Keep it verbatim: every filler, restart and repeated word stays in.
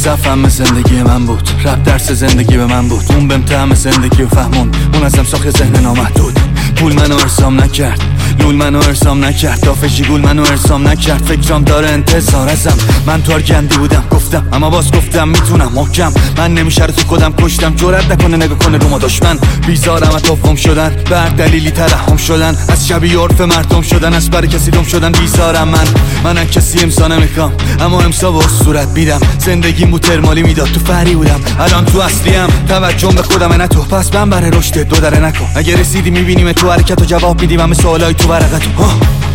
صفم زندگی من بود، رپ درس زندگی به من بود. اون بهم طعم زندگی و فهمون، اون ازم ساخت ذهن نامحدود. پول منو ارسام نکرد، لول منو ارسام نکرد، دافشی گول منو ارسام نکرد. فکرام داره انتظار ازم، من تو گندی بودم گفتم، اما باز گفتم میتونم محکم. من نمیشه رو تو خودم کشتم، جرأت نکنه نگاه کنه رو ما دشمن. بیزارم از توفم شدن، بر دلیلی ترحم شدن، از شبیه عرف مردم شدن، از بر کسی دم شدن. بیزارم من، من از کسی امضا نمیخوام، اما امضا با صورت میدم. زندگیم بود ترمالی میداد، تو فری بودم، الان تو اصلیم. توجه به خودم نه تو، پس من برای رشد دو دره نکن. اگه رسیدی میبینیم تو حرکت و جواب میدیم همه سوالای تو ورقتو.